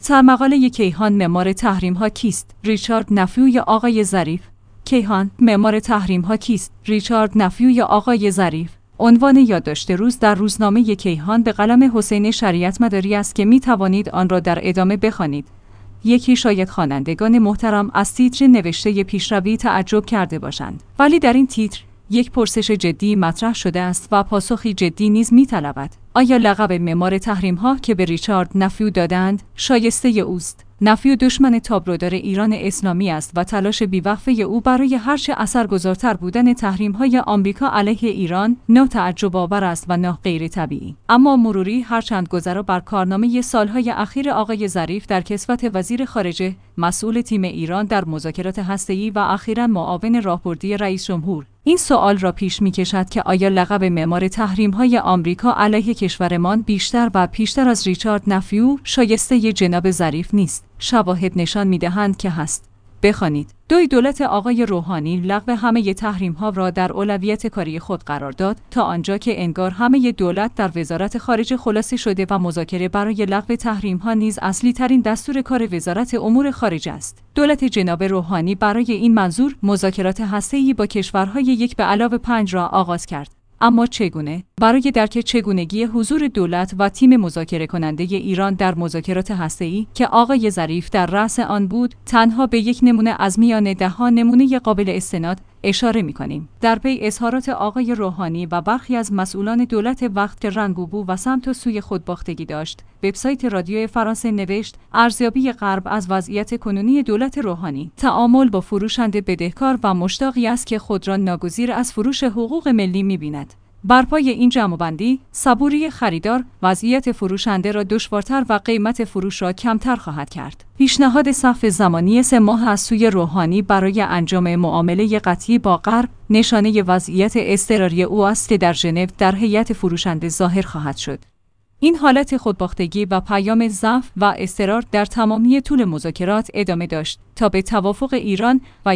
سرمقاله کیهان معمار تحریم‌ها کیست؟ ریچارد نفیوی آقای ظریف. کیهان معمار تحریم‌ها کیست؟ ریچارد نفیوی آقای ظریف. عنوان یادداشت روز در روزنامه کیهان به قلم حسین شریعت مداری است که می توانید آن را در ادامه بخوانید. یکی شاید خوانندگان محترم از تیتر نوشته پیشروی تعجب کرده باشند، ولی در این تیتر یک پرسش جدی مطرح شده است و پاسخی جدی نیز می‌طلبد. آیا لقب معمار تحریم‌ها که به ریچارد نفیو دادند شایسته اوست؟ نفیو دشمن تابلودار ایران اسلامی است و تلاش بی‌وقفه او برای هرچه اثرگذارتر بودن تحریم‌های آمریکا علیه ایران نه تعجب آور است و نه غیر طبیعی. اما مروری هرچند گذرا بر کارنامه سالهای اخیر آقای ظریف در کسوت وزیر خارجه، مسئول تیم ایران در مذاکرات هسته‌ای و اخیراً معاون راهبردی رئیس جمهور، این سوال را پیش می‌کشد که آیا لقب معمار تحریم‌های آمریکا علیه کشورمان بیشتر و پیشتر از ریچارد نفیو شایسته جناب ظریف نیست؟ شواهد نشان می‌دهند که هست. بخوانید. دولت آقای روحانی لغو همه تحریم‌ها را در اولویت کاری خود قرار داد تا آنجا که انگار همه دولت در وزارت خارجه خلاصه شده و مذاکره برای لغو تحریم‌ها نیز اصلی ترین دستور کار وزارت امور خارجه است. دولت جناب روحانی برای این منظور مذاکرات هسته‌ای با کشورهای 1+5 را آغاز کرد. اما چگونه؟ برای درک چگونگی حضور دولت و تیم مذاکره کننده ایران در مذاکرات هسته‌ای که آقای ظریف در رأس آن بود، تنها به یک نمونه از میان ده‌ها نمونه قابل استناد اشاره می‌کنیم. در پی اظهارات آقای روحانی و برخی از مسئولان دولت وقت که رنگ و بو و سمت و سوی خود باختگی داشت، وبسایت رادیو فرانسه نوشت: ارزیابی غرب از وضعیت کنونی دولت روحانی، تعامل با فروشنده بدهکار و مشتاقی است که خود را ناگزیر از فروش حقوق ملی می‌بیند. بر پای این جمع‌بندی، صبوری خریدار وضعیت فروشنده را دشوارتر و قیمت فروش را کمتر خواهد کرد. پیشنهاد صف زمانی 3 ماه از سوی روحانی برای انجام معامله قطعی با غرب نشانه وضعیت اضطراری او است که در ژنو در هیئت فروشنده ظاهر خواهد شد. این حالت خودباختگی و پیام ضعف و اضطرار در تمامی طول مذاکرات ادامه داشت تا به توافق ایران و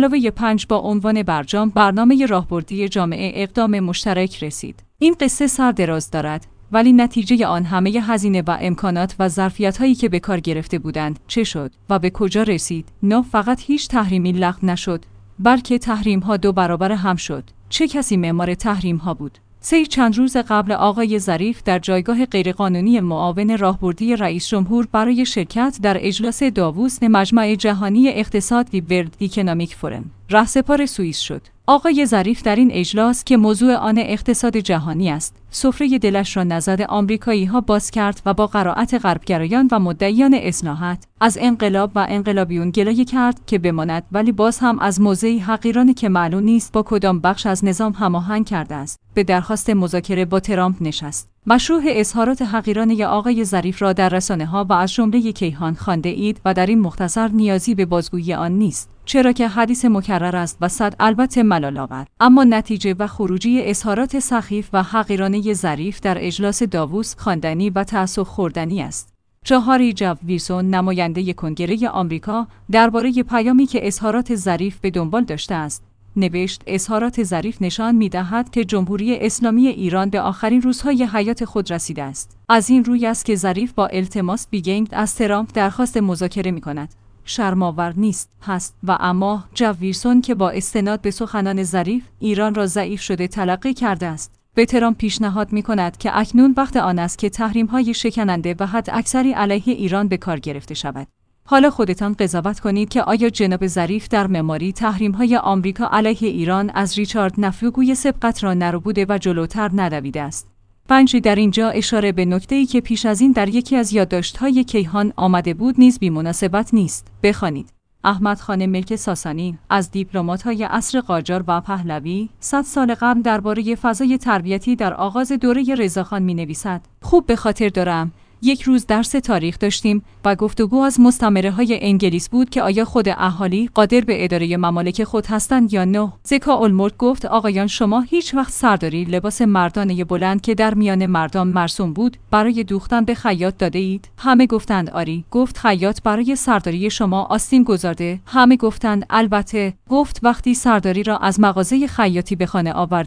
1+5 با عنوان برجام برنامه راهبردی جامعه اقدام مشترک رسید. این قصه سر دراز دارد، ولی نتیجه آن همه هزینه و امکانات و ظرفیت‌هایی که به کار گرفته بودند چه شد و به کجا رسید؟ نه فقط هیچ تحریمی لغو نشد، بلکه تحریم‌ها 2 برابر هم شد. چه کسی معمار تحریم‌ها بود؟ چند روز قبل آقای ظریف در جایگاه غیرقانونی معاون راهبردی رئیس جمهور برای شرکت در اجلاس داووس مجمع جهانی اقتصاد و ورلد اکونومیک فورم رهسپار سوئیس شد. آقای ظریف در این اجلاس که موضوع آن اقتصاد جهانی است، سفره دلش را نزد آمریکایی‌ها باز کرد و با قرائت غربگرایان و مدعیان اصلاحات از انقلاب و انقلابیون گلایه کرد که بماند، ولی باز هم از موضعی حقیرانه که معلوم نیست با کدام بخش از نظام هماهنگ کرده است، به درخواست مذاکره با ترامپ نشست. مشروح اظهارات حقیرانه آقای ظریف را در رسانه‌ها و از جمله کیهان خوانده اید و در این مختصر نیازی به بازگویی آن نیست، چرا که حدیث مکرر است و صد البته ملال‌آور. اما نتیجه و خروجی اظهارات سخیف و حقیرانه ظریف در اجلاس داووس خواندنی و تأسف خوردنی است. جاهاری جف ویلسون، نماینده کنگره آمریکا، درباره پیامی که اظهارات ظریف به دنبال داشته است، نوشت: اظهارات ظریف نشان می‌دهد که جمهوری اسلامی ایران به آخرین روزهای حیات خود رسیده است. از این روی است که ظریف با التماس بیگنگ از ترامپ درخواست مذاکره می‌کند. شرم‌آور نیست؟ هست. و اما جف ویلسون که با استناد به سخنان ظریف ایران را ضعیف شده تلقی کرده است، به ترامپ پیشنهاد می‌کند که اکنون وقت آن است که تحریم‌های شکننده و حد اکثری علیه ایران به کار گرفته شود. حالا خودتان قضاوت کنید که آیا جناب ظریف در معماری تحریم‌های آمریکا علیه ایران از ریچارد نفیو گوی سبقت را نربوده و جلوتر ندویده است. 5 در اینجا اشاره به نکته‌ای که پیش از این در یکی از یادداشت‌های کیهان آمده بود نیز بی‌مناسبت نیست. بخوانید. احمد خان ملک ساسانی از دیپلمات‌های عصر قاجار و پهلوی 100 سال قبل درباره فضای تربیتی در آغاز دوره رضاخان می‌نویسد: خوب به خاطر دارم یک روز درس تاریخ داشتیم و گفتگو از مستعمره‌های انگلیس بود که آیا خود اهالی قادر به اداره ممالک خود هستند یا نه. ذکاءالملک گفت: آقایان، شما هیچ وقت سرداری لباس مردانه بلند که در میان مردان مرسوم بود برای دوختن به خیاط داده اید؟ همه گفتند آری. گفت: خیاط برای سرداری شما آستین گذارده؟ همه گفتند البته. گفت: وقتی سرداری را از مغازه خیاطی به خانه آوردید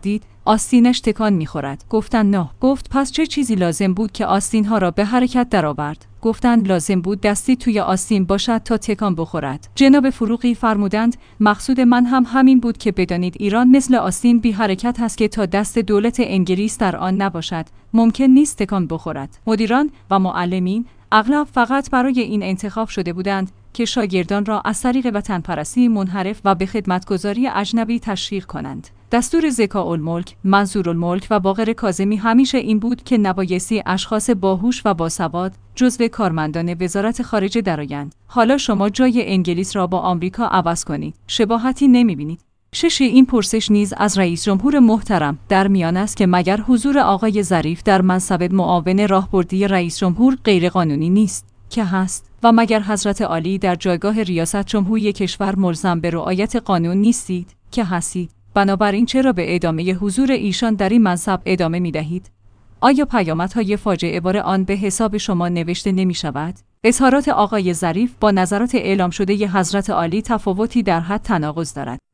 آستینش تکان می‌خورد. گفتند نه. گفت پس چه چیزی لازم بود که آستین‌ها را به حرکت درآورد؟ گفتند لازم بود دستی توی آستین باشد تا تکان بخورد. جناب فروغی فرمودند مقصود من هم همین بود که بدانید ایران مثل آستین بی حرکت هست که تا دست دولت انگلیس در آن نباشد ممکن نیست تکان بخورد. مدیران و معلمین اغلب فقط برای این انتخاب شده بودند که شاگردان را از طریق وطنپرستی منحرف و به خدمتگزاری اجنبی تشویق کنند. دستور ذکاءالملک، منظورالملک و باقر کاظمی همیشه این بود که نبایستی اشخاص باهوش و باسواد جزو کارمندان وزارت خارجه درآیند. حالا شما جای انگلیس را با آمریکا عوض کنید. شباهتی نمی‌بینید؟ ششی این پرسش نیز از رئیس جمهور محترم در میان است که مگر حضور آقای ظریف در منصب معاون راهبردی رئیس جمهور غیرقانونی نیست؟ که هست. و مگر حضرت عالی در جایگاه ریاست جمهوری کشور ملزم به رعایت قانون نیستید؟ که هستید. بنابراین چرا به ادامه حضور ایشان در این منصب ادامه می دهید؟ آیا پیامدهای فاجعه بار آن به حساب شما نوشته نمی شود؟ اظهارات آقای ظریف با نظرات اعلام شده ی حضرت عالی تفاوتی در حد تناقض دارد.